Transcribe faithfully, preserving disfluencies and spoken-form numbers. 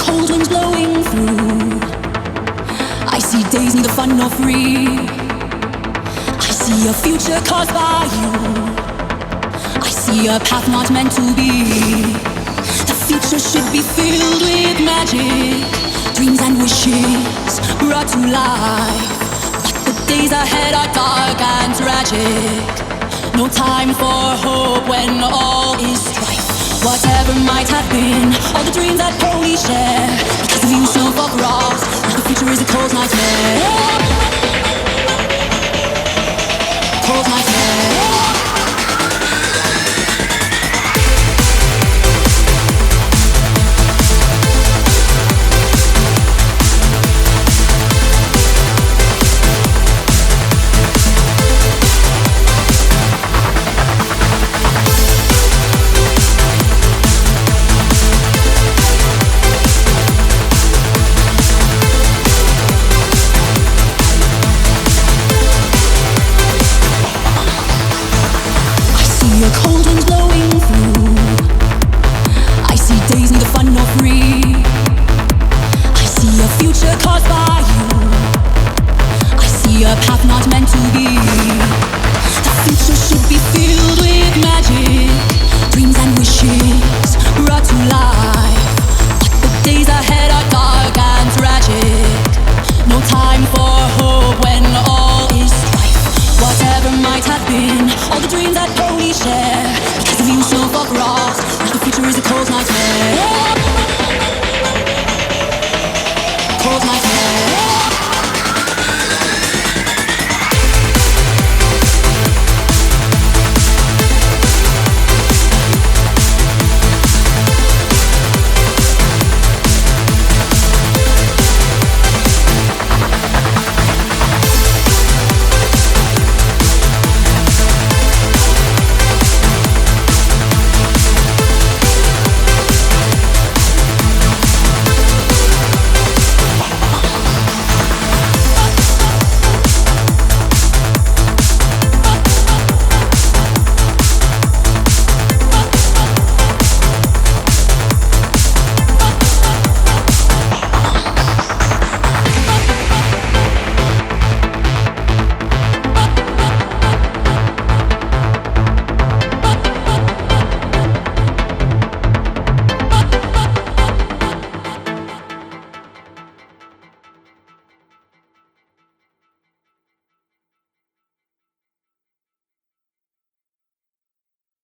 cold winds blowing through. I see days neither fun nor free. I see a future caused by you. I see a path not meant to be. The future should be filled with magic, dreams and wishes brought to life. But the days ahead are dark and tragic. No time for hope when all is strife. Whatever might have been, all the dreams that we share, because